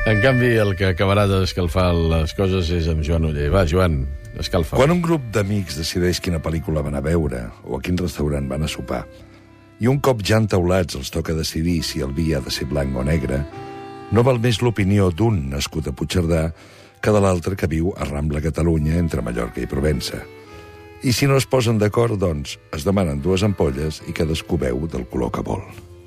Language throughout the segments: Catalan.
En canvi, el que acabarà d'escalfar les coses és amb Joan Oller. Va, Joan, escalfa. Quan un grup d'amics decideix quina pel·lícula van a veure o a quin restaurant van a sopar, i un cop ja entaulats els toca decidir si el vi ha de ser blanc o negre, no val més l'opinió d'un nascut a Puigcerdà que de l'altre que viu a Rambla, Catalunya, entre Mallorca i Provença. I si no es posen d'acord, doncs, es demanen dues ampolles i cadascú beu del color que vol.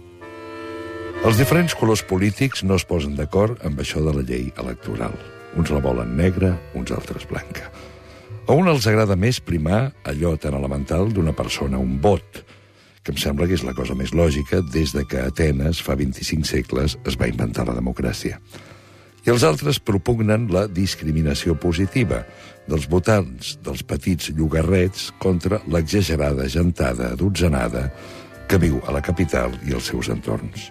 Els diferents colors polítics no es posen d'acord amb això de la llei electoral. Uns la volen negra, uns altres blanca. A un els agrada més primar allò tan elemental d'una persona, un vot, que em sembla que és la cosa més lògica des de que a Atenes, fa 25 segles, es va inventar la democràcia. I els altres propugnen la discriminació positiva dels votants dels petits llogarrets contra l'exagerada gentada adotzenada que viu a la capital i als seus entorns.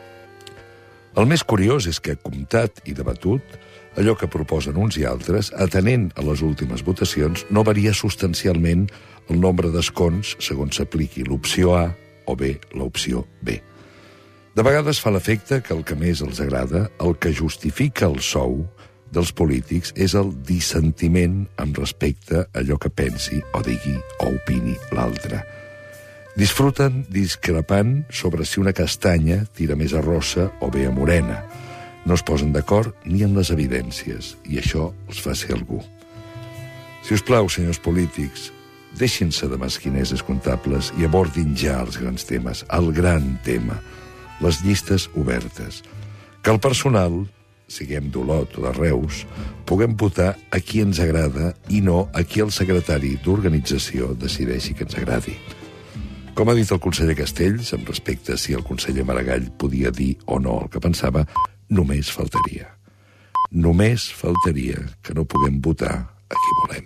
El més curiós és que, comptat i debatut, allò que proposen uns i altres, atenent a les últimes votacions, no varia substancialment el nombre d'escons segons s'apliqui l'opció A o bé l'opció B. De vegades fa l'efecte que el que més els agrada, el que justifica el sou dels polítics, és el dissentiment amb respecte a allò que pensi o digui o opini l'altre. Disfruten discrepant sobre si una castanya tira més a rossa o bé a morena. No es posen d'acord ni en les evidències, i això els fa ser algú. Si us plau, senyors polítics, deixin-se de mesquineses comptables i abordin ja els grans temes, el gran tema, les llistes obertes. Que el personal, siguem d'Olot o de Reus, puguem votar a qui ens agrada i no a qui el secretari d'organització decideixi que ens agradi. Com ha dit el conseller Castells, amb respecte a si el conseller Maragall podia dir o no el que pensava, només faltaria. Només faltaria que no puguem votar a qui volem.